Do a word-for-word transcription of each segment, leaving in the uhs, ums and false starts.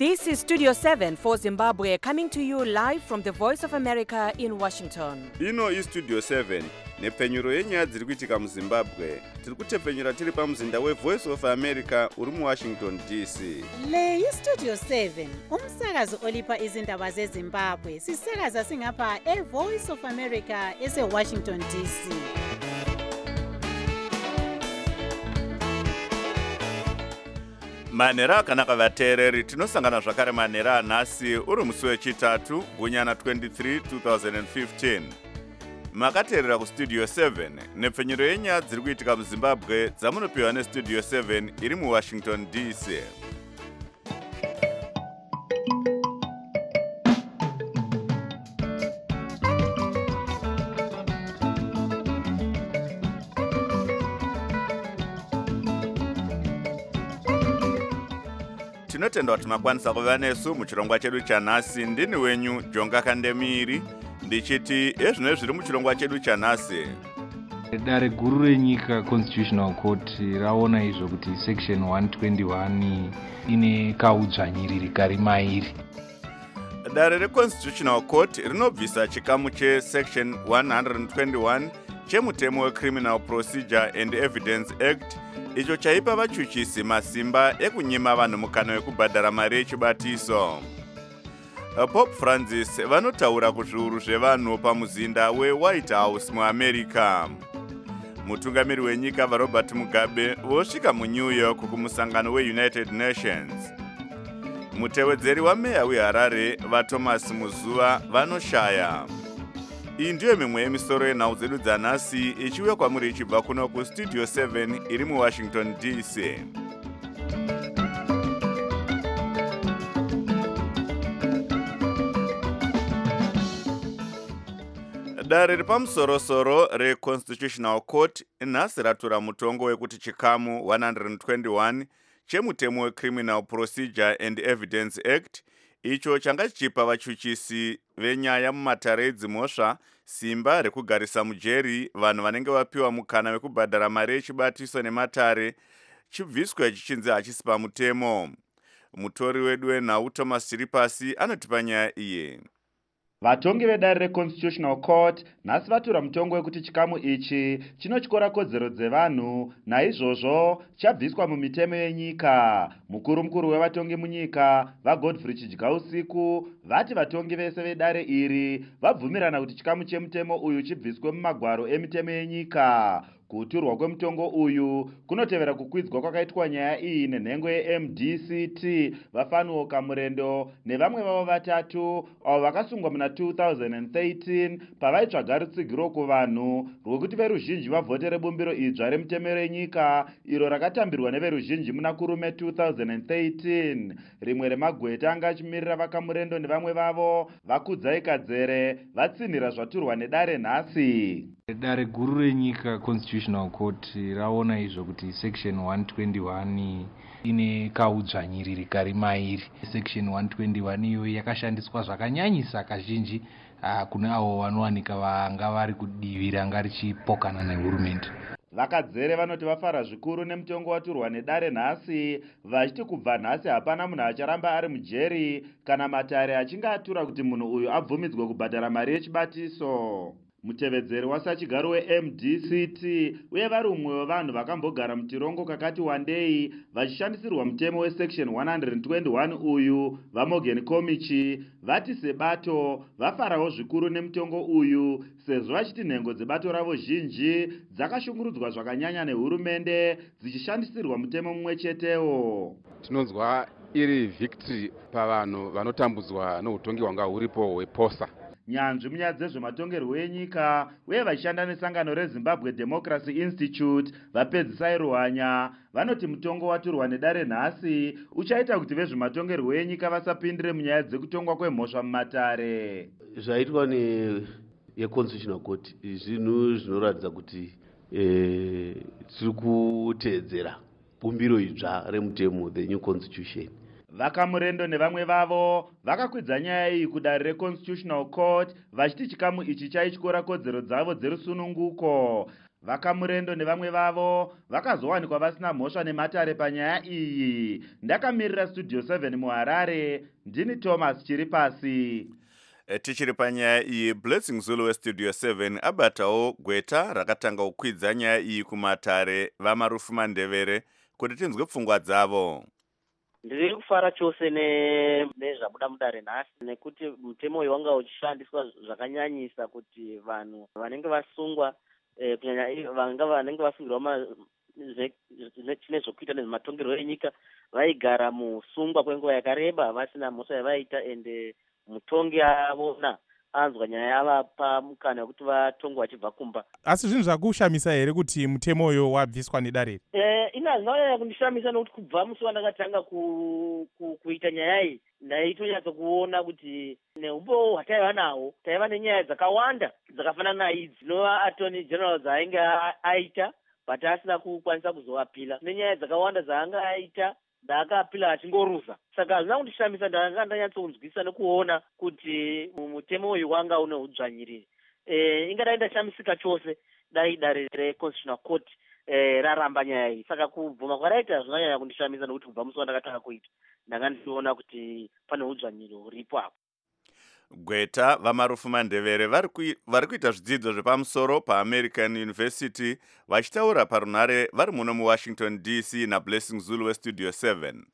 This is Studio seven for Zimbabwe, coming to you live from the Voice of America in Washington. Ino is Studio seven, nepfenyuro yenyaya dziri kuitika muZimbabwe. Tiri kutepfenyura tiri pamuzinda weVoice of America uri muWashington D C. Le iStudio seven, umsakazo olipa izindaba zeZimbabwe. Sisakaza singapha eVoice of America eseWashington D C. Manera akanaka vateereri, tinosangana zvakare manera anhasi uri musi wechitatu gunyana twenty-three twenty fifteen. Makateerera kuStudio seven, nepfenyuro yenyaya dziri kuitika muZimbabwe dzamunopiwa neStudio seven iri muWashington D C. Tinotenda kuti makwanisa kuva nesu muchirongwa chedu chanhasi. Ndini wenyu Jonga Kandemiri ndichiti ezvino zviri muchirongwa chedu chanhasi. Dare guru renyika Constitutional Court raona izvo kuti section one twenty-one ine kaudzvanyiriri kari mairi. Dare reConstitutional Court rinobvisa chikamu chesection one twenty-one chemutemo weCriminal Procedure and Evidence Act, icho chaipa vachuchisi masimba ekunyima vanhu mukana wekubhadhara mari yechibatiso. Pope Francis vanotaura kuzviuru zvevanhu pamuzinda weWhite House muAmerica. Mutungamiri wenyika vaRobert Mugabe vosvika muNew York kumusangano weUnited Nations. Mutevedzeri wameya weHarare vaThomas Muzuva vanoshaya. Iyi ndiyo mimwe yemisoro yenhau dzedu dzanhasi ichiuya kwamuri ichibva kuno kuStudio seven iri muWashington D C. Dare ripamusorosoro reConstitutional Court nhasi ratura mutongo wekuti chikamu one twenty-one chemutemo weCriminal Procedure and Evidence Act, icho changa chichipa vachuchisi venyaya mumatare edzimhosva simba rekugarisa mujeri vanhu vanenge vapiwa mukana wekubhadhara mari yechibatiso nematare, chibviswe chichinzi hachisi pamutemo. Mutori wedu wenhau Thomas Chiripasi anotipa nyaya iyi. Vatongi vedare reConstitutional Court nhasi vatura mutongo wekuti chikamu ichi chinotyora kodzero dzevanhu, naizvozvo chabviswa mumitemo yenyika. Mukuru mukuru wevatongi munyika vaGodfrey Chidyausiku vati vatongi vese vedare iri vabvumirana kuti chikamu chemutemo uyu chibviswe mumagwaro emitemo yenyika. Kuturwa kwemutongo uyu kunotevera kukwidzwa kwakaitwa nyaya iyi nenhengo yeM D C T vaFanuo Kamurendo nevamwe vavo vatatu avo vakasungwa muna two thousand thirteen pavaitsvaga rutsigiro kuvanhu rwekuti veruzhinji vavhotere bumbiro idzva remutemo renyika iro rakatambirwa neveruzhinji muna kurume two thousand thirteen. Rimwe remagweta anga achimirira vaKamurendo nevamwe vavo vaKudzai Kadzere vatsinhira zvaturwa nedare nhasi. Dare guru renyika Constitutional Court raona izvo kuti section one twenty-one ine kaudzvanyiriri kari mairi. Section one twenty-one iyo yakashandiswa zvakanyanyisa kazhinji uh, kune avo vanowanika vanga vari kudivi ranga richipokana nehurumende. VaKadzere vanoti vafara zvikuru nemutongo waturwa nedare nhasi, vachiti kubva nhasi hapana munhu acharamba ari mujeri kana matare achinge atura kuti munhu uyu abvumidzwe kubhadhara mari yechibatiso. Mutevedzeri wasachigaro weM D C T uye vari umwe wevanhu vakambogara mutirongo kakati wandei vachishandisirwa mutemo wesection one twenty-one uyu, vaMorgan Komichi vati sebato vafarawo zvikuru nemutongo uyu sezvo vachiti nhengo dzebato ravo zhinji dzakashungurudzwa zvakanyanya nehurumende dzichishandisirwa mutemo mumwe chetewo. Tinonzwa iri victory pavanhu vanotambudzwa noutongi hwanga huripo hweposa. Nyanzvi munyaya dzezvematongerwo enyika uye vachishanda nesangano reZimbabwe Democracy Institute vapedzisai Ruhanya vanoti mutongo waturwa nedare nhasi uchaita kuti vezvematongerwo enyika vasapindire munyaya dzekutongwa kwemhosva mumatare. Zvaitwa neConstitutional Court zvinhu zvinoratidza kuti eh, tiri kuteedzera bumbiro idzva remutemo the new constitution. VaKamurendo nevamwe vavo vakakwidza nyaya iyi kudare reConstitutional Court vachiti chikamu ichi chaityora kodzero dzavo dzerusununguko. Vakamurendo nevamwe vavo vakazowanikwa vasina mhosva nematare panyaya iyi. Ndakamirira Studio seven muHarare, ndini Thomas Chiripasi. Tichiri panyaya iyi, Blessing Zulu weStudio seven abatawo gweta rakatanga kukwidza nyaya iyi kumatare vamarufu mandevere kuti tinzwe pfungwa dzavo. Ndiri kufara chose nezvabuda mudare nhasi nekuti mutemo uyu wanga uchishandiswa zvakanyanyisa kuti vanhu vanenge vasungwa kunyanya vanga vanenge vasungirwa chine zvokuita nezvematongerwo enyika vaigara musungwa kwenguva yakareba vasina mhosva yavaita, ende mutongi avona anzwa nyaya yavapa mukana wekuti vatongwe vachibva kumba. Asi zvinhu zvakushamisa here kuti mutemo uyo wabviswa nedare? Eh, ina zvinonyanya kundishamisa nokuti kubva musi wandakatanga ku, ku, kuita nyaya iyi ndaitonyatsa kuona kuti neumbo hwataiva nahwo taiva nenyaya dzakawanda dzakafanana naidzi dzinova attorney general dzainge aita but asina kukwanisa kuzovapila, nenyaya dzakawanda dzaanga aita ndaakapila achingoruza. Saka zvina kundishamisa, ndanga ndanyatsokunzwisa nekuona kuti mutemo uyu wanga une udzvanyiriri. Eh, ingadai ndashamisika chose dai dare reConstitutional Court eh, raramba nyaya iyi. Saka kubvuma kwaraita zvinonyanya kundishamisa nokuti kubva musi wandakatanga kuita ndanga ndichiona kuti pane udzvanyiriri huripo apo. Gweta vamarufu mandevere vari kuita zvidzidzo zvepamusoro paAmerican University vachitaura parunhare vari muno muWashington D C naBlessing Zulu weStudio seven.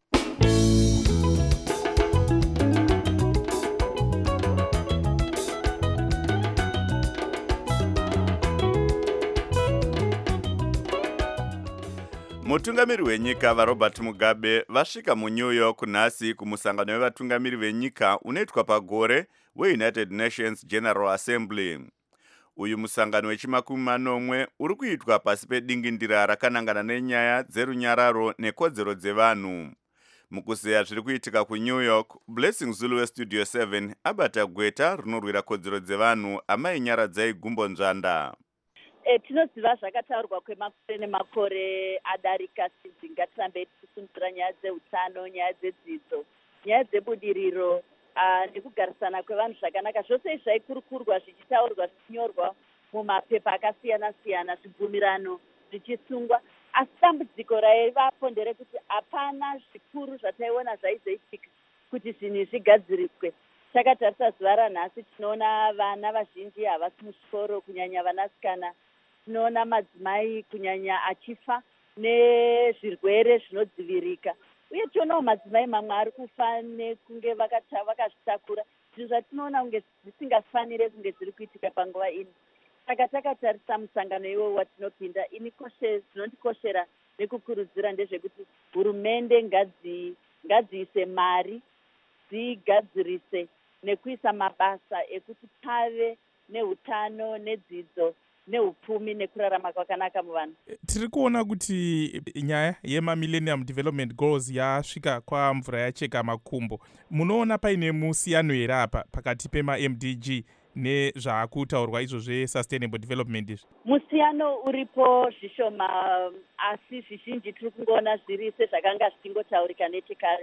Mutungamiri wenyika vaRobert Mugabe vasvika muNew York nhasi kumusangano wevatungamiri venyika unoitwa pagore weUnited Nations General Assembly. Uyu musangano wechimakumi manomwe uri kuitwa pasi pedingindira rakanangana nenyaya dzerunyararo nekodzero dzevanhu. Mukuzeya zviri kuitika kuNew York, Blessing Zulu weStudio seven abata gweta rinorwira kodzero dzevanhu Amai Nyaradzai Gumbo Nzvanda. E, tinoziva zvakataurwa kwemakore nemakore adarika kuti ngatirambe tichisungira nyaya dzeutano, nyaya dzedzidzo, nyaya dzebudiriro uh, nekugarisana kwevanhu zvakanaka. Zvose izvi zvaikurukurwa zvichitaurwa zvichinyorwa mumapepa akasiyana siyana, zvibvumirano zvichisungwa. Asi dambudziko raivapo nderekuti hapana zvikuru zvataiona zvaizoitika kuti zvinhu zvigadziriswe. Takatarisa zuva ranhasi tinoona vana vazhinji havasi muchikoro, kunyanya vanasikana. Tinoona madzimai kunyanya achifa nezvirwere zvinodzivirika, uye tionawo madzimai mamwe ari kufa nekunge vakazvitakura, zvinhu zvatinoona kunge zvisingafanire kunge zviri kuitika panguva ino. Saka takatarisa musangano iwowo watinopinda, ini zvinondikoshera nekukurudzira ndezvekuti hurumende ngadziise mari dzigadzirise nekuisa mabasa ekuti pave neutano, nedzidzo, neupfumi nekurarama kwakanaka muvanhu. Tiri kuona kuti nyaya yemaMillennium Development Goals yasvika kwamvura yacheka makumbo. Munoona paine musiyano here apa pakati pema-M D G nezvaakutaurwa izvo zveSustainable Development izvi? Musiyano uripo zvishoma, asi zvizhinji tiri kungoona zviri sezvakanga zvichingotaurika nechekare.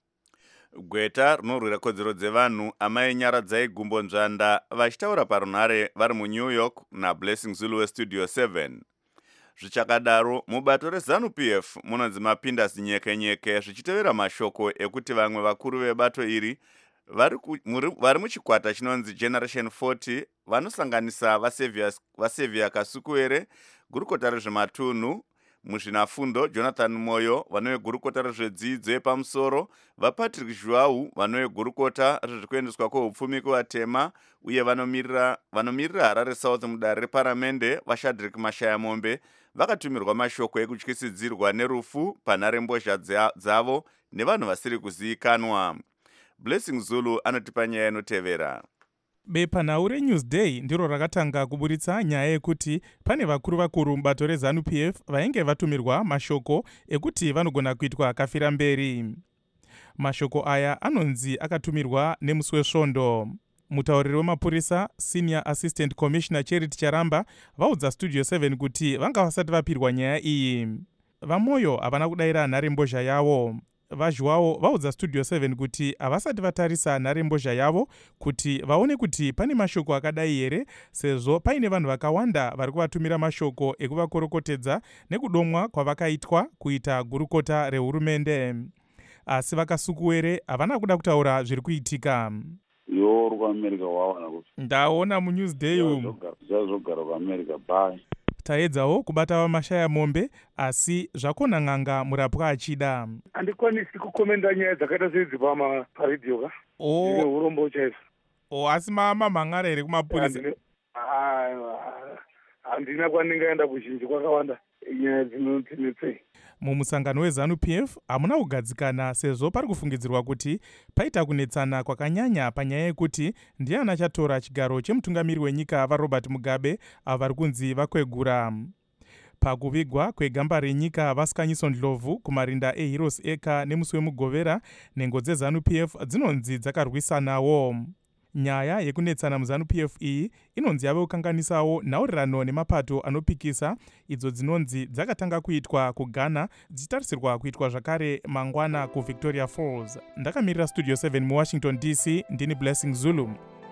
Gweta rinorwira kodzero dzevanhu Amai Nyaradzai Gumbo Nzvanda vachitaura parunhare vari muNew York naBlessing Zulu weStudio seven. Zvichakadaro, mubato reZANU-P F munonzi mapinda zinyekenyeke zvichitevera mashoko ekuti vamwe vakuru vebato iri vari muchikwata chinonzi Generation forty vanosanganisa vaSevia Kasukuere, gurukota rezvematunhu, muzvinafundo Jonathan Moyo vanove gurukota rezvedzidzo yepamusoro, vaPatrick Joao vanove gurukota rezvekuendeswa kweupfumi kuvatema, uye vanomirira vanomirira Harare South mudare reparamende vaShadrack Mashayamombe vakatumirwa mashoko ekutyisidzirwa nerufu panharembozha dzavo nevanhu vasiri kuzivikanwa. Blessing Zulu anotipa nyaya inotevera. Bepanhau reNewsday ndiro rakatanga kuburitsa nyaya yekuti pane vakuru vakuru mubato reZANU-P F vainge vatumirwa mashoko ekuti vanogona kuitwa kafira mberi. Mashoko aya anonzi akatumirwa nemusi wesvondo. Mutauriri wemapurisa Senior Assistant Commissioner Charity Charamba vaudza Studio seven kuti vanga vasati vapirwa nyaya iyi. Vamoyo havana kudayira nharembozha yavo. vazhwawo vaudza studio seven kuti havasati vatarisa nharembozha yavo kuti vaone kuti pane mashoko akadai here, sezvo paine vanhu vakawanda vari kuvatumira mashoko ekuvakorokotedza nekudomwa kwavakaitwa kuita gurukota rehurumende. Asi vakasukuwere havana kuda kutaura zviri kuitika. Yo kuAmerica wawana kuti ndaona muNewsday umu zvazvogara kuAmerica bye. Taedzawo kubata vamashaya mombe, asi zvakona n'anga murapwa achida. Handikwanisi kukomenda nyaya dzakaita sedzi pama paredhiyo ka. Oh, urombo chaizvo. Oh, asi mama mangara here kumapurisa. Handina kwandingaenda kuzhinji kwakawanda nyaya dzinotsinetsei. Mumusangano weZANU P F hamuna kugadzikana, sezvo pari kufungidzirwa kuti paita kunetsana kwakanyanya panyaya yekuti ndiani achatora chigaro chemutungamiri wenyika vaRobert Mugabe avo vari kunzi vakwegura. Pakuvigwa kwegamba renyika vaSikanyiso Ndlovu kumarinda eHeroes Acre nemusi wemugovera, nhengo dzeZANU P F dzinonzi dzakarwisanawo. Nyaya yekunetsana muZANU P F iyi inonzi yave kukanganisawo nhaurirano nemapato anopikisa idzo dzinonzi dzakatanga kuitwa kuGhana dzichitarisirwa kuitwa zvakare mangwana kuVictoria Falls. Ndakamirira Studio seven muWashington D C, ndini Blessing Zulu.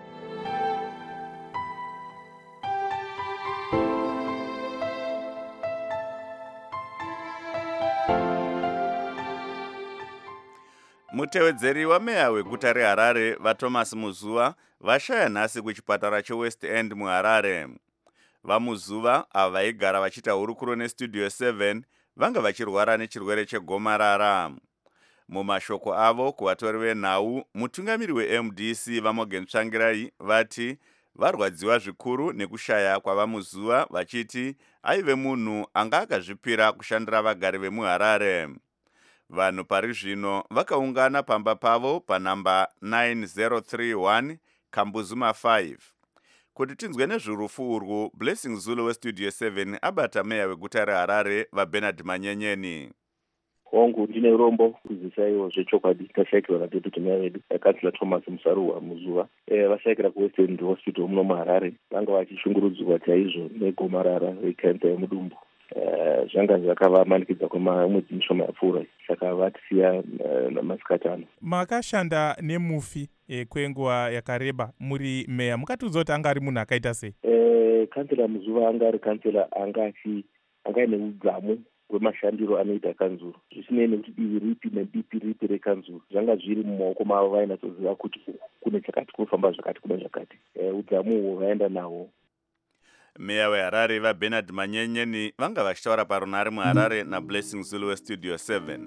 Mutevedzeri wameya weguta reHarare vaThomas Muzuva vashaya nhasi kuchipatara cheWest End muHarare. VaMuzuva ava vaigara vachiita hurukuro neStudio seven vanga vachirwara nechirwere chegomarara. Mumashoko avo kuvatori venhau, mutungamiri weM D C vaMorgan Tsvangirai vati varwadziwa zvikuru nekushaya kwavaMuzuva, vachiti aive munhu anga akazvipira kushandira vagari vemuHarare. Vanhu pari zvino vakaungana pamba pavo panhamba nine zero three one Kambuzuma five. Kuti tinzwe nezvurufu urwu, Blessing Zulu weStudio seven abata meya weguta reHarare vaBernard Manyenyeni. Hongu ndine urombo kuzisaiwo zvechokwadi tashayikirwa naDeputy Meya wedu Kansila Thomas Musaruwa Muzuva. E, vashayikira kuWest End Hospital muno muHarare vanga vachishungurudzirwa chaizvo negomarara rekansa yemudumbu. Uh, zvanga zvakavamanikidza kwemwedzi mishoma yapfuura, saka vatisiya uh, namasikati ano. Makashanda nemufi e, kwenguva yakareba muri meya, mukatiudza kuti anga ari munhu akaita sei? E, kansela Muzuva anga ari kansela anga aine udzamu hwemashandiro anoita kanzuro, zvisinei nekuti divi ripi nedipi ripi rekanzuro zvanga zviri mumaoko mavo. Vainatsoziva kuti kune chakati kunofamba zvakati kune zvakati, e, udzamu uhwo vaenda nahwo. Meya weHarare vaBernard Manyenyeni vanga vachitaura parunhare muHarare naBlessing Zulu weStudio seven.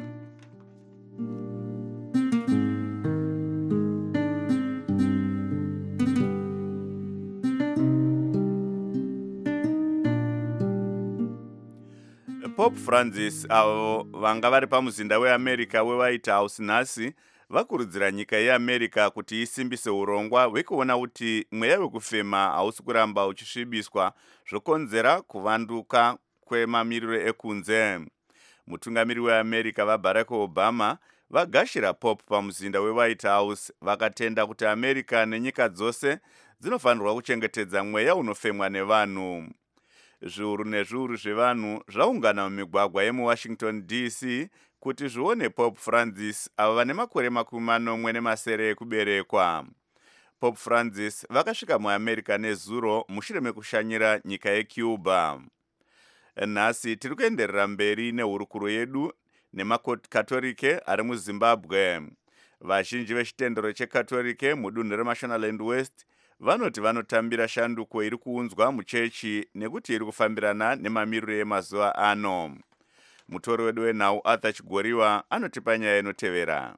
Pope Francis avo vanga vari pamuzinda weAmerica weWhite House nhasi vakurudzira nyika yeAmerica kuti isimbise urongwa hwekuona kuti mweya wekufema hausi kuramba uchisvibiswa zvokonzera kuvanduka kwemamiriro ekunze. Mutungamiri weAmerica vaBarack Obama vagashira Pope pamuzinda weWhite House vakatenda kuti America nenyika dzose dzinofanirwa kuchengetedza mweya unofemwa nevanhu. Zviuru nezviuru zvevanhu zvaungana mumigwagwa yemuWashington D C kuti zvione Pope Francis avo vane makore makumi manomwe nemasere ekuberekwa. Pope Francis vakasvika muAmerica nezuro mushure mekushanyira nyika yeCuba. Nhasi tiri kuenderera mberi nehurukuro yedu nemakatolike ari muZimbabwe. Vazhinji vechitendero chekatolike mudunhu reMashonaland West vanoti vanotambira shanduko iri kuunzwa muchechi nekuti iri kufambirana nemamiriro emazuva ano. Mutori wedu wenhau Arthur Chigoriwa anotipa nyaya inotevera.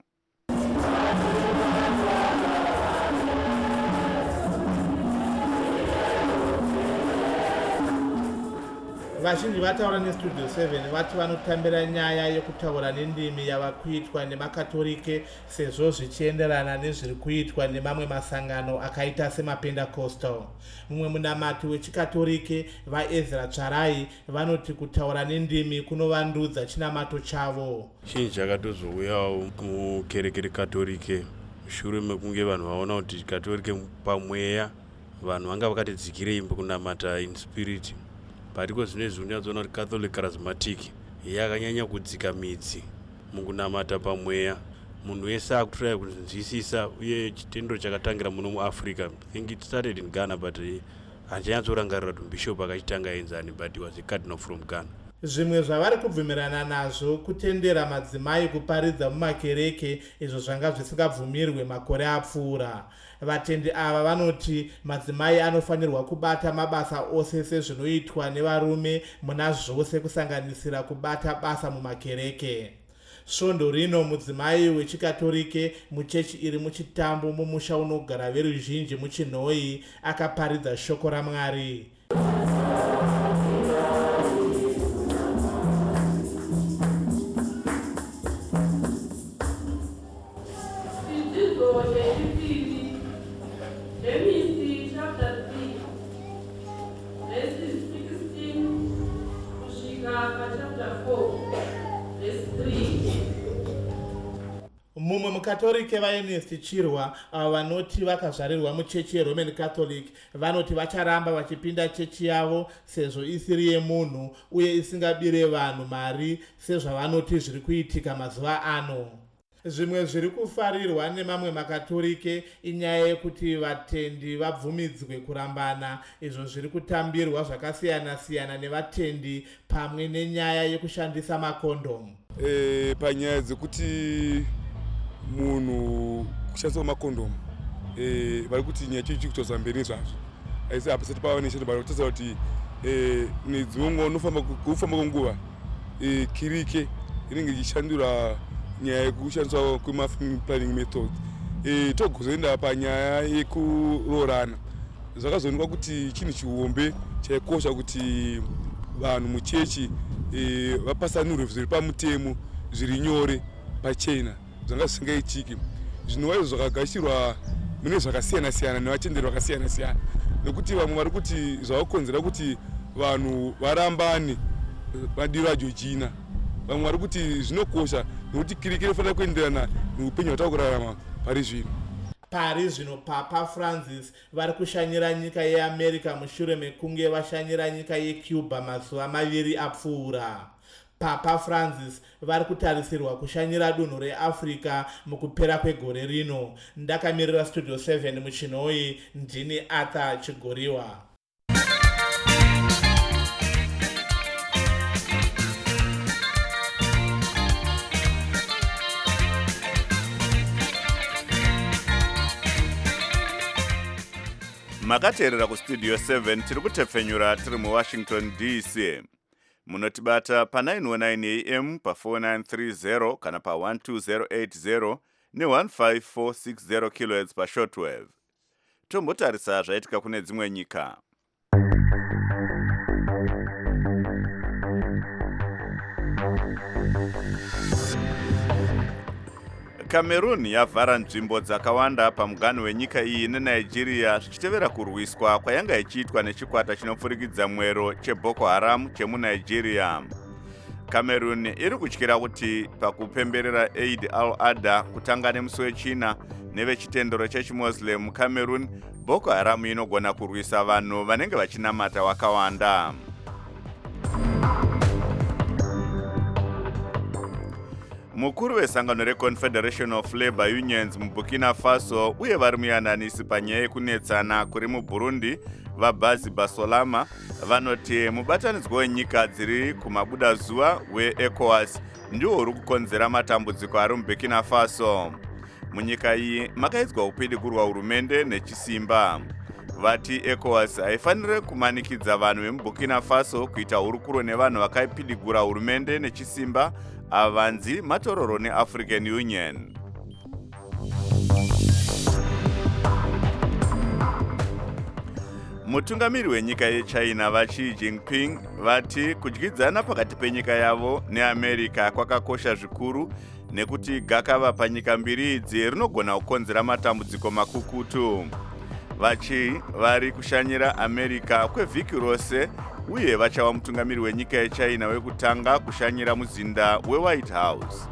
Vazhinji vataura neStudio seven vati vanotambira nyaya yekutaura nendimi yava kuitwa nemakatolike sezvo zvichienderana nezviri kuitwa nemamwe masangano akaita semaPentecostal. Mumwe munamati wechikatolike vaEzra Tsvarai vanoti kutaura nendimi kunovandudza chinamato chavo. Chinhu chakatozouyawo mukereke rekatolike mushure mekunge vanhu vaona kuti katolike pamweya vanhu vanga vakati dzikirei kunamata in spirit. Patiko zvino izvi unyatsoona kuti Catholic Charismatic yakanyanya kudzika midzi mukunamata pamweya. Munhu wese akutraya kunzwisisa uye chitendero chakatangira muno muAfrica. I think it started in Ghana, but handinyatsorangarira kuti bishop akachitanga enzani, but he was a cardinal from Ghana. Zvimwe zvavari kubvumirana nazvo kutendera madzimai kuparidza mumakereke, izvo zvanga zvisingabvumirwe makore apfuura. Vatendi ava vanoti madzimai anofanirwa kubata mabasa ose sezvinoitwa nevarume muna zvose kusanganisira kubata basa mumakereke. Svondo rino mudzimai wechikatolike muchechi iri muchitambo mumusha unogara veruzhinji muchinhoi akaparidza shoko raMwari. Mumwe mukatolike vaEnest Chirwa ava vanoti vakazvarirwa muchechi yeRoman Catholic vanoti vacharamba vachipinda chechi yavo sezvo isiri yemunhu uye isingabire vanhu mari sezvavanoti zviri kuitika mazuva ano. Zvimwe zviri kufarirwa nemamwe makatolike inyaya yekuti vatendi vabvumidzwe kurambana, izvo zviri kutambirwa zvakasiyana siyana nevatendi pamwe nenyaya yekushandisa makondomu. E, panyaya dzekuti munhu kushandisa makondomu eh vari kuti nyaya chichi kutoza mberi zvazvo aisi apasati pava neshendo bari kutaura kuti eh nedzimwe unofamba kufamba kwenguva eh kirike inenge ichishandura nyaya yekushandiswa kwema-family planning methods. Eh togozoenda panyaya yekurorana, zvakazoonekwa kuti chinhu chiombe chaikosha kuti vanhu muchechi eh vapasanurwe zviri pamutemo zviri nyore pachena zvanga zvisingaitiki. Zvinova izvo zvakagashirwa mune zvakasiyana siyana nevatenderi vakasiyana siyana, nekuti vamwe vari kuti zvavakonzera kuti vanhu varambane madiro aJojina. Vamwe vari kuti zvinokosha nekuti kiriki inofanira kuenderana neupenyu hwatakurarama pari zvino. Pari zvino Papa Francis vari kushanyira nyika yeAmerica mushure mekunge vashanyira nyika yeCuba mazuva maviri apfuura. Papa Francis vari kutarisirwa kushanyira dunhu reAfrica mukupera kwegore rino. Ndakamirira Studio seven muchinhoi, ndini Arthur Chigoriwa. Makateerera kustudio seven tiri kutepfenyura tiri muWashington D C. Munotibata pa nine one nine A M pa four nine three zero kana pa one two zero eight zero ne one five four six zero kilohertz pa shortwave. Tombotarisa zvaitika kune dzimwe nyika. Cameroon yavhara nzvimbo dzakawanda pamuganhu wenyika iyi neNigeria zvichitevera kurwiswa kwayanga ichiitwa nechikwata chinopfurikidza mwero cheBoko Haram chemuNigeria. Cameroon iri kutyira kuti pakupemberera Eid al-Adha kutanga nemusi wechina nevechitendero chechiMuslim muCameroon, Boko Haram inogona kurwisa vanhu vanenge vachinamata wakawanda. Mukuru wesangano reConfederation of Labour Unions muBurkina Faso uye vari muyananisi panyaya yekunetsana kuri muBurundi vaBazi Basolama vanoti mubatanidzwa wenyika dziri kumabudazuva weECOWAS ndiwo uri kukonzera matambudziko ari muBurkina Faso. Munyika iyi makaidzwa upidigurwa hurumende nechisimba. Vati ECOWAS haifanire kumanikidza vanhu vemuBurkina Faso kuita hurukuro nevanhu vakaipidigura hurumende nechisimba avanzi matororo neAfrican Union. Mutungamiri wenyika yeChina vaXi Jinping vati kudyidzana pakati penyika yavo neAmerica kwakakosha zvikuru nekuti gakava panyika mbiri idzi rinogona kukonzera matambudziko makukutu. Vachi vari kushanyira America kwevhiki rose uye vachava mutungamiri wenyika yeChina wekutanga kushanyira muzinda weWhite House.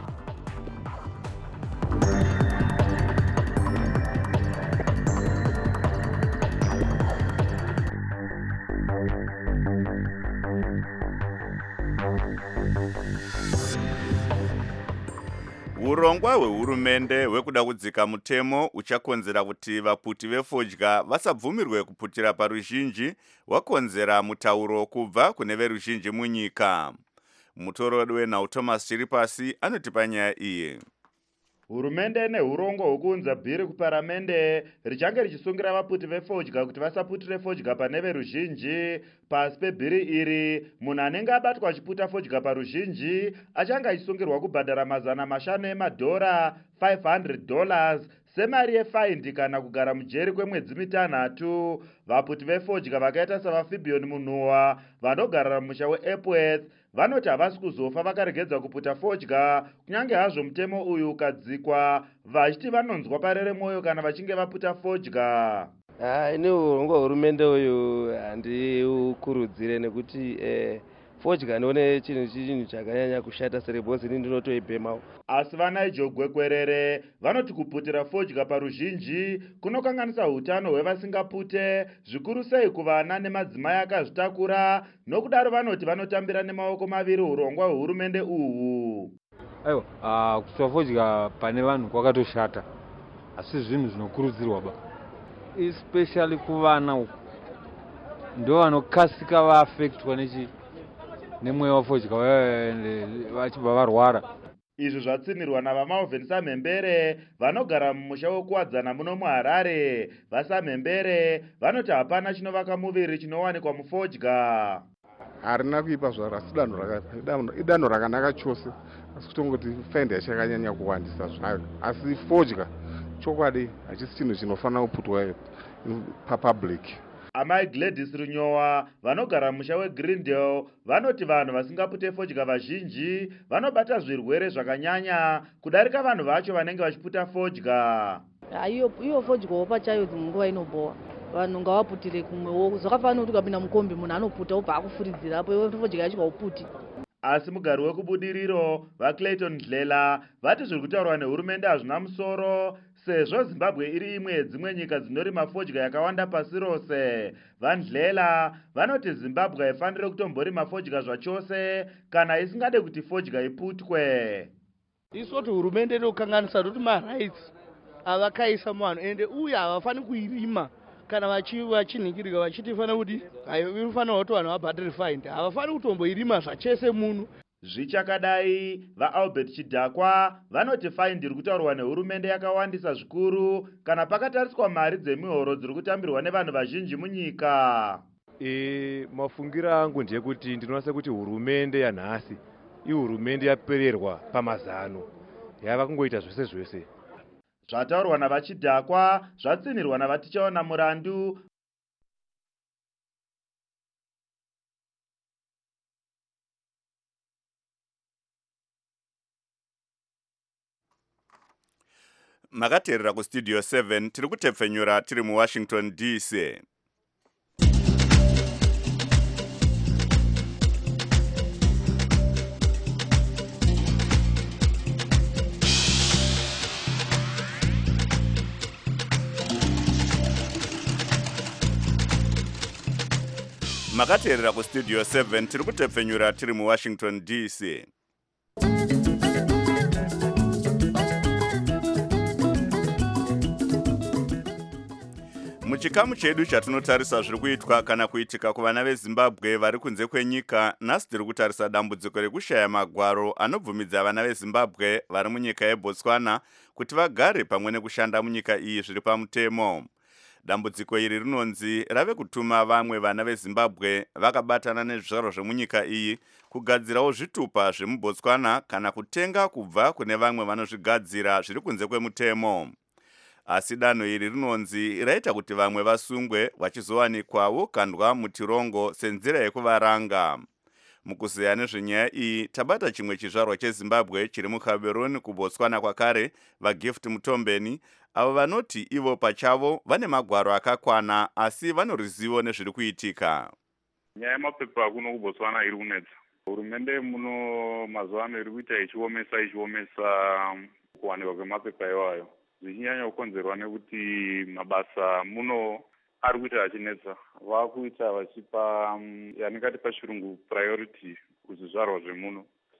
urongwa hwehurumende hwekuda kudzika mutemo uchakonzera kuti vaputi vefodya vasabvumirwe kuputira paruzhinji hwakonzera mutauro kubva kune veruzhinji munyika. Mutorori wenhau Thomas Chiripasi anotipa nyaya iyi. Hurumende nehurongo hwokuunza bhiri kuparamende richange richisungira vaputi vefodya kuti vasaputire fodya pane veruzhinji. Pasi pebhiri iri, munhu anenge abatwa achiputa fodya paruzhinji achange achisungirwa kubhadhara mazana mashanu emadhora five hundred dollars semari yefaindi kana kugara mujeri kwemwedzi mitanhatu. Vaputi vefodya vakaita savaFibion Munhuwa vanogarira mumusha weEpworth vanoti havasi kuzofa vakaregedza kuputa fodya kunyange hazvo mutemo uyu ukadzikwa, vachiti vanonzwa parere mwoyo kana vachinge vaputa fodya. Ah, ine urongo hurumende uyu handiukurudzire nekuti eh, fodya ndione chinhu chinhu chakanyanya kushata serebhozi ini ndinotoibhemawo. Asi vanaIjo Gwekwerere vanoti kuputira fodya paruzhinji kunokanganisa hutano hwevasingapute, zvikuru sei kuvana nemadzimai akazvitakura. Nokudaro vanoti vanotambira nemaoko maviri urongwa hwehurumende uhu. Aiwa, uh, kuputa fodya pane vanhu kwakatoshata, asi zvinhu zvinokurudzirwa ba, especially kuvana uku ndo vanokasika vaafektwa nechi nemweya wafodya vachibva varwara. Izvi zvatsinirwa navaMalvin Samhembere vanogara mumusha wekuwadzana muno muHarare. VaSamhembere vanoti hapana chinovaka muviri chinowanikwa mufodya. Harina kuipa zvaro, asi idanho rakanaka chose, asi kutongoti faindi yachakanyanya kuwandisa zvayo. Asi fodya chokwadi hachisi chinhu chinofanira kuputwa papublic. Amai Gladys Runyowa vanogara musha weGreendale vanoti vanhu vasingapute fodya vazhinji vanobata zvirwere zvakanyanya kudarika vanhu vacho vanenge vachiputa fodya. Iyo fodya pachayo nguva inobowa, vanhu ngavaputire kumwewo. Zvakafanana kuti ukapinda mukombi munhu anoputa obva akufuridzira apo iwe fodya yacho hauputi. Asi mugari wekubudiriro vaClayton Dlela vati zviri kutaurwa nehurumende hazvina musoro, sezvo Zimbabwe iri imwe yedzimwe nyika dzinorima fodya yakawanda pasi rose. VaNdlela vanoti Zimbabwe haifaniri kutomborima fodya zvachose kana isingade kuti fodya iputwe. Isoti hurumende inokanganisa kuti marights avakaisa muvanhu ende uye havafaniri kuirima kana vachinhikirika vachiti fanira kuti inofanirwa kuti vanhu vabhadhare faindi, havafaniri kutomboirima zvachese munhu. Zvichakadai, vaAlbert Chidhakwa vanoti faindi iri kutaurwa nehurumende yakawandisa zvikuru kana pakatariswa mari dzemihoro dziri kutambirwa nevanhu vazhinji munyika. E, mafungira angu ndeyekuti ndinonasa kuti hurumende yanhasi ihurumende yapererwa pamazano, yava kungoita zvese zvese. Zvataurwa navaChidhakwa zvatsinirwa navatichaona murandu. Makateerera kustudio seven tiri kutepfenyura tiri muWashington D C. Makateerera kustudio seven tiri kutepfenyura tiri muWashington D C. Muchikamu chedu chatinotarisa zviri kuitwa kana kuitika kuvana veZimbabwe vari kunze kwenyika, nhasi tiri kutarisa dambudziko rekushaya magwaro anobvumidza vana veZimbabwe vari munyika yeBotswana kuti vagare pamwe nekushanda munyika iyi zviri pamutemo. Dambudziko iri rinonzi rave kutuma vamwe vana veZimbabwe vakabatana nezvizvaro zvemunyika iyi kugadzirawo zvitupa zvemuBotswana kana kutenga kubva kune vamwe vanozvigadzira zviri kunze kwemutemo. Asi danho iri rinonzi raita kuti vamwe vasungwe vachizowanikwawo kandwa mutirongo senzira yekuvaranga. Mukuzeya nezvenyaya iyi tabata chimwe chizvarwa cheZimbabwe chiri muCameroon kuBotswana kwakare, vaGift Mutombeni, avo vanoti ivo pachavo vane magwaro akakwana asi vane ruzivo nezviri kuitika. Nyaya yemapepa kuno kuBotswana iri kunetsa. Hurumende muno mazuva ano iri kuita ichiomesa ichiomesa kuwanikwa kwemapepa iwayo. Zvichinyanya kukonzerwa nekuti mabasa muno ari kuita achinetsa. Vakuita vachipa yaningati pachirungu priority kuzvizvarwa zvemuno.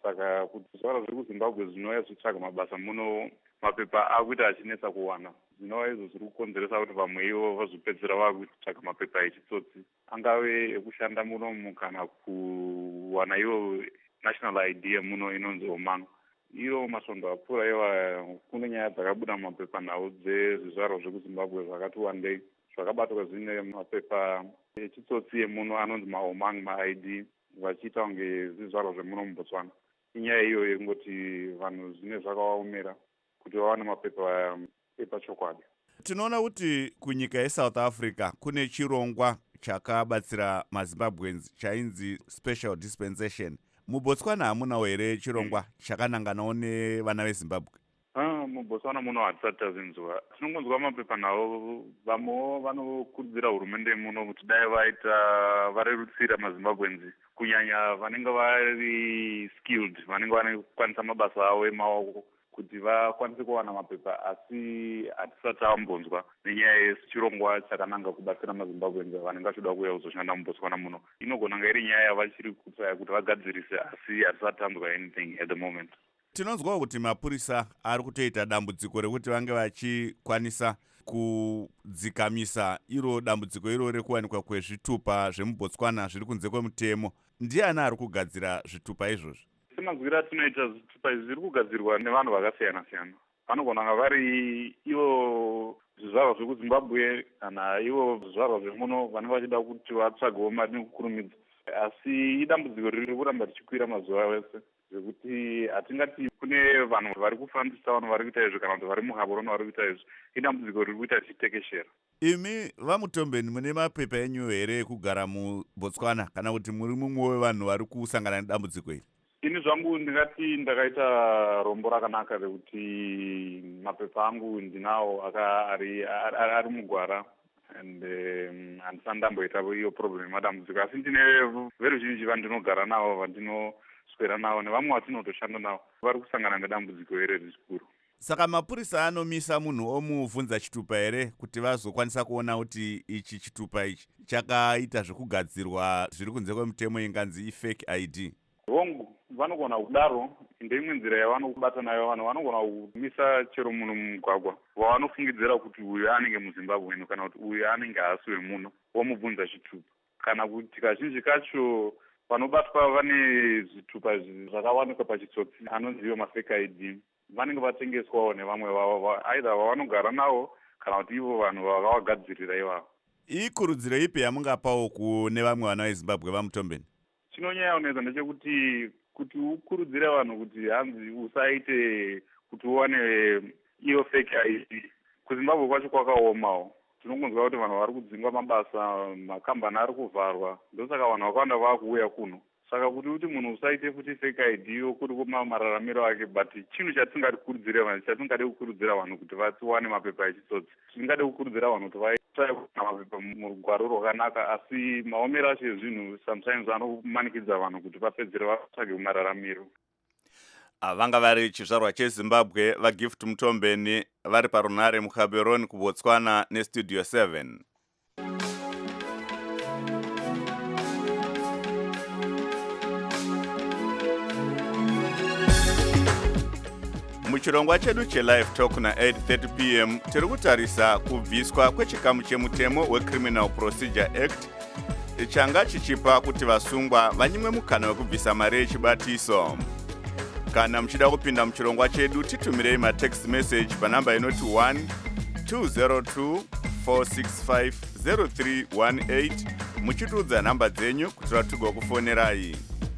saka kuti zvara zviri kuzimbabwe zvinova zvitsvaga mabasa muno mapepa akuita achinetsa kuwana zvinova izvo zviri kukonzeresa kuti vamwe ivo vazvipedzera vakutsvaga mapepa echitsotsi angave ekushanda munomu kana kuwana ivo national I D muno inonzi omanga iyo masvondo apfuura iwa kune nyaya dzakabuda mumapepa nhau dzezvizvarwa zvekuzimbabwe zvakati wandei zvakabatwa zvine mapepa echitsotsi emuno anonzi maomang ma-I D vachiita kunge zvizvarwa zvemuno mubotswana inyaya iyo yekungoti vanhu zvine zvakawaomera kuti vawane mapepa epachokwadi. Tinoona kuti kunyika yeSouth Africa kune chirongwa chakabatsira maZimbabweans chainzi special dispensation. Mubotswana hamunawo here chirongwa chakananganawo nevana veZimbabwe? Ah, mubotswana muno hatisati tazinzwa. Tinongonzwa mapepa nawo vamwewo vanokurudzira hurumende muno kuti dai vaita varerutsira maZimbabweans kunyanya vanenge vari skilled, vanenge vanokwanisa mabasa avo emaoko kuti vakwanise kuwana mapepa, asi hatisati tambonzwa nenyaya yechirongwa chakananga kubatsira maZimbabweans vanenge vachida kuuya kuzoshanda mubotswana muno. Inogona kunge iri nyaya yavachiri kutsvaya kuti vagadzirise, asi hatisati tanzwa anything at the moment. Tinonzwawo kuti mapurisa ari kutoita dambudziko rekuti vange vachikwanisa kudzikamisa iro dambudziko iro rekuwanikwa kwezvitupa zvemubotswana zviri kunze kwemutemo. Ndiani ari kugadzira zvitupa izvozvi? Semazwira atinoita zvitupa izvi zviri kugadzirwa nevanhu vakasiyana siyana. Vanogona kunge vari ivo zvizvarwa zvekuZimbabwe kana ivo zvizvarwa zvemuno vanenge vachida kuti vatsvagewo mari nekukurumidza, asi idambudziko riri kuramba richikwira mazuva ese zvekuti hatingati kune vanhu vari kufambisa vanhu vari kuita izvi kana kuti vari muhabhorona vari kuita izvi. Idambudziko riri kuita richitekeshera. Imi vaMutombeni mune mapepa enyu here ekugara muBotswana kana kuti muri mumwe wevanhu vari kusangana nedambudziko iri? Ini zvangu ndingati ndakaita rombo rakanaka rekuti mapepa angu ndinawo ari ari mugwara and handisati ndamboita iyo problem yemadambudziko, asi ndine veruzhinji vandinogara navo vandinoswera navo nevamwe vatinotoshanda navo vari kusangana nedambudziko here zvikuru. Saka mapurisa anomisa munhu omubvunza chitupa here kuti vazokwanisa kuona kuti ichi chitupa ichi chakaita zvekugadzirwa zviri kunze kwemutemo inganzi ifake I D? Hongu vanogona kudaro, ndeimwe nzira yavanobata nayo vanhu. Vanogona kumisa chero munhu mumugwagwa wavanofungidzira kuti uyu anenge muZimbabwe kana kuti uyu anenge asi wemuno, womubvunza chitupa. Kana kuti kazhinji kacho vanobatwa vane zvitupa zvakawanikwa pachitsotsi anonziva mafake I D vanenge vatengeswawo nevamwe vavo aidha vavanogara navo kana kuti ivo vanhu vakavagadzirira ivavo. Ikurudziro ipi yamungapawo kune vamwe vana veZimbabwe vaMutombeni? Chinonyanya kunetsa ndechekuti kuti ukurudzire vanhu kuti hanzi usaite kuti uwane iyo fake I D. KuZimbabwe kwacho kwakaomawo. Tinongonzwa kuti vanhu vari kudzingwa mabasa, makambani ari kuvharwa, ndosaka vanhu vakawanda vakuuya kuno. Saka kuti kuti munhu usaite futi fake I D yokuti kuma mararamiro ake, but chinhu chatingade kukurudzira vanhu chatingade kukurudzira vanhu kuti vawane mapepa echitsotsi. Tingade kukurudzira vanhu kuti vaite mapepa murugwaro rwakanaka, asi maomero acho ezvinhu sometimes anomanikidza vanhu kuti vapedzere vatsvage mararamiro. Vanga vari chizvarwa cheZimbabwe vaGift Mutombeni vari parunare muKaberoni kuBotswana neStudio seven. Muchirongwa chedu cheLive Talk na eight thirty p m tiri kutarisa kubviswa kwechikamu chemutemo weCriminal Procedure Act changa chichipa kuti vasungwa vanyimwe mukana wekubvisa mari yechibatiso. Kana muchida kupinda muchirongwa chedu titumirei matext message panamba inoti one two zero two four six five zero three one eight muchitudza namba dzenyu kuti tigokufonerai.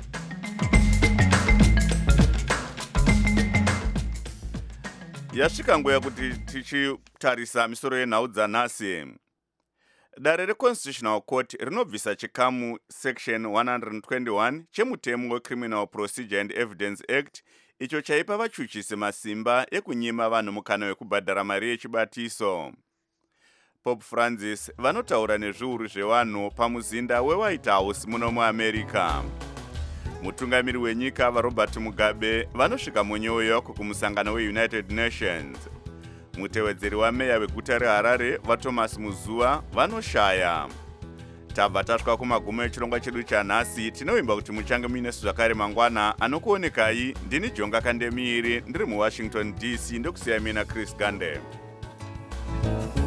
Yasvika nguva kuti tichitarisa misoro yenhau dzanhasi. Dare reConstitutional Court rinobvisa chikamu section one twenty-one chemutemo weCriminal Procedure and Evidence Act icho chaipa vachuchisi masimba ekunyima vanhu mukana wekubhadhara mari yechibatiso. Pope Francis vanotaura nezviuru zvevanhu pamuzinda weWhite House muno muAmerica. Mutungamiri wenyika vaRobert Mugabe vanosvika muNew York kumusangano weUnited Nations. Mutevedzeri wameya weguta reHarare vaThomas Muzuva vanoshaya. tabva tasvika kumagumo echirongwa chedu chanhasi. Tinovimba kuti muchange muinesu zvakare mangwana. Anokuonekai ndini Jonga Kandemiiri ndiri muWashington D C ndokusiyai mina Chris Gande.